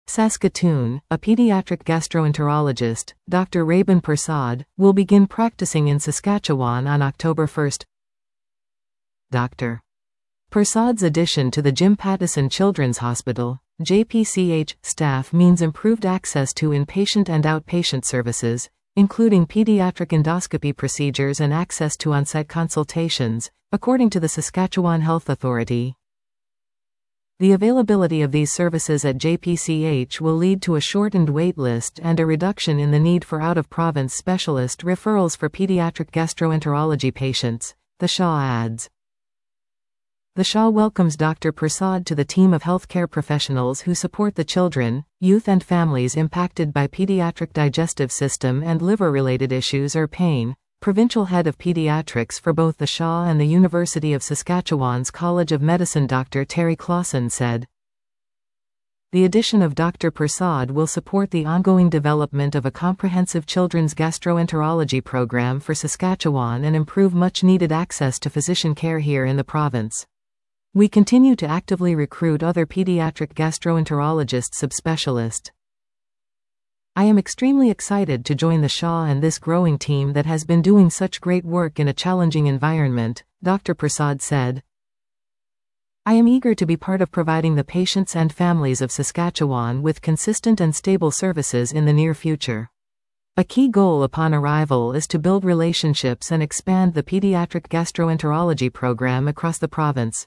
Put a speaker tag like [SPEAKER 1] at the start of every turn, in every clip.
[SPEAKER 1] Saskatoon, a pediatric gastroenterologist, Dr. Rabin Persad, will begin practicing in Saskatchewan on October 1. Dr. Persad's addition to the Jim Pattison Children's Hospital, JPCH, staff means improved access to inpatient and outpatient services, including pediatric endoscopy procedures and access to on-site consultations, according to the Saskatchewan Health Authority. The availability of these services at JPCH will lead to a shortened wait list and a reduction in the need for out-of-province specialist referrals for pediatric gastroenterology patients, the SHA adds. The SHA welcomes Dr. Persad to the team of healthcare professionals who support the children, youth and families impacted by pediatric digestive system and liver-related issues or pain, Provincial Head of Pediatrics for both the SHA and the University of Saskatchewan's College of Medicine Dr. Terry Clausen said. The addition of Dr. Persad will support the ongoing development of a comprehensive children's gastroenterology program for Saskatchewan and improve much-needed access to physician care here in the province. We continue to actively recruit other pediatric gastroenterologist subspecialists. I am extremely excited to join the SHA and this growing team that has been doing such great work in a challenging environment, Dr. Persad said. I am eager to be part of providing the patients and families of Saskatchewan with consistent and stable services in the near future. A key goal upon arrival is to build relationships and expand the pediatric gastroenterology program across the province.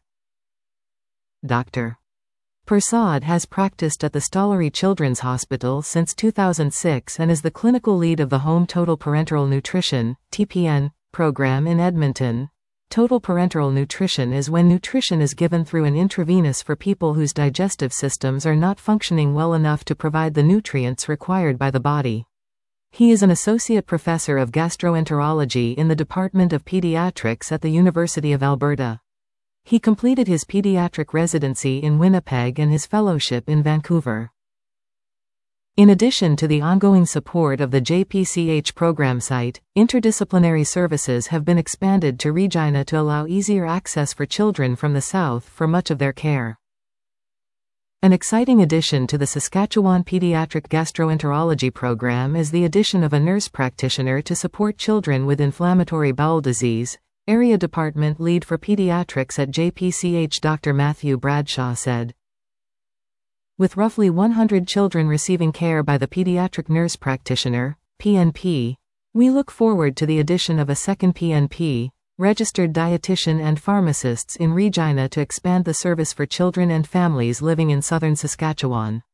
[SPEAKER 1] Dr. Persad has practiced at the Stollery Children's Hospital since 2006 and is the clinical lead of the Home Total Parenteral Nutrition (TPN) program in Edmonton. Total parenteral nutrition is when nutrition is given through an intravenous for people whose digestive systems are not functioning well enough to provide the nutrients required by the body. He is an associate professor of gastroenterology in the Department of Pediatrics at the University of Alberta. He completed his pediatric residency in Winnipeg and his fellowship in Vancouver. In addition to the ongoing support of the JPCH program site, interdisciplinary services have been expanded to Regina to allow easier access for children from the south for much of their care. An exciting addition to the Saskatchewan Pediatric Gastroenterology program is the addition of a nurse practitioner to support children with inflammatory bowel disease, Area Department Lead for Pediatrics at JPCH Dr. Matthew Bradshaw said. With roughly 100 children receiving care by the Pediatric Nurse Practitioner, PNP, we look forward to the addition of a second PNP, registered dietitian and pharmacists in Regina to expand the service for children and families living in southern Saskatchewan.